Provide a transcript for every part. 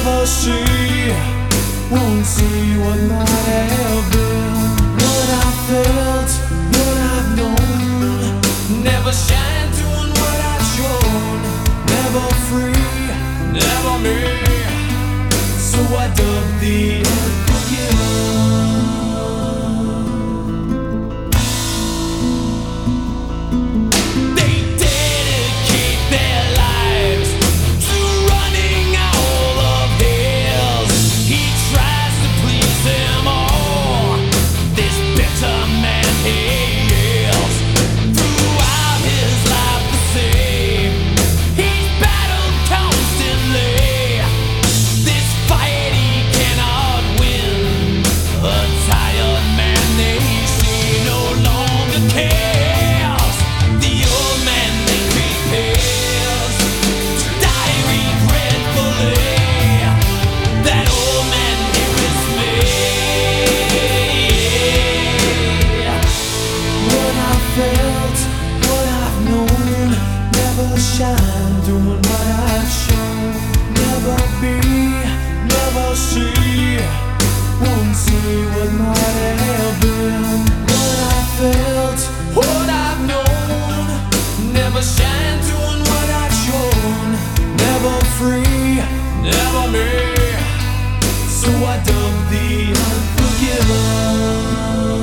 never see, won't see what might have been. What I felt, what I've known, never shine doing what I've shown. Never free, never me, so I dub the unforgiven. Shine, doing what I've shown. Never be, never see, won't see what might have been. What I felt, what I've known, never shine, doing what I've shown. Never free, never me, so I dub the unforgiven.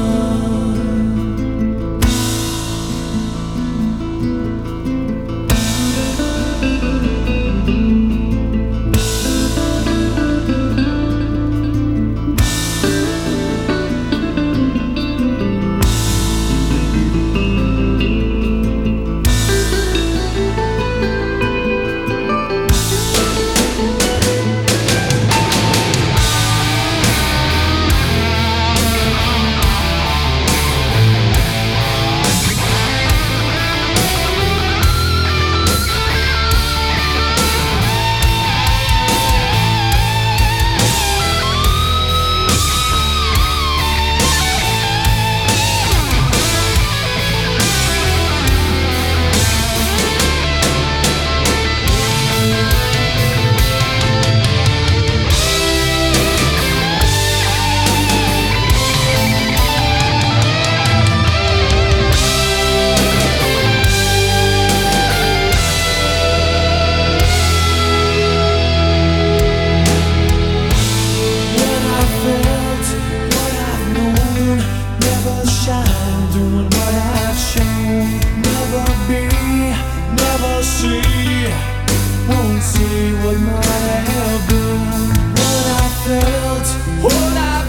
Won't see what might have been. What I felt, what I've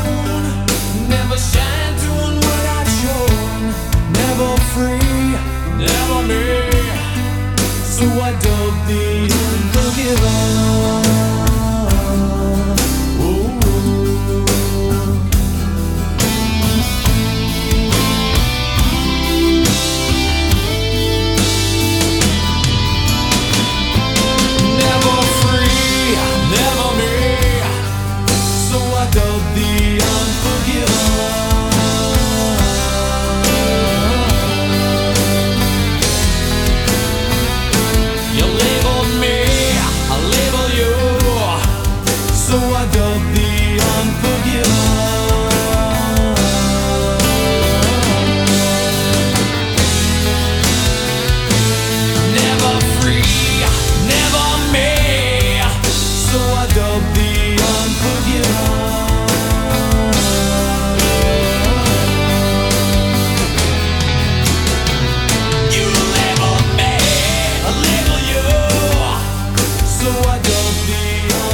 known, never shine doing what I've shown. Never free, never me, so I dub the unforgiven. So I don't be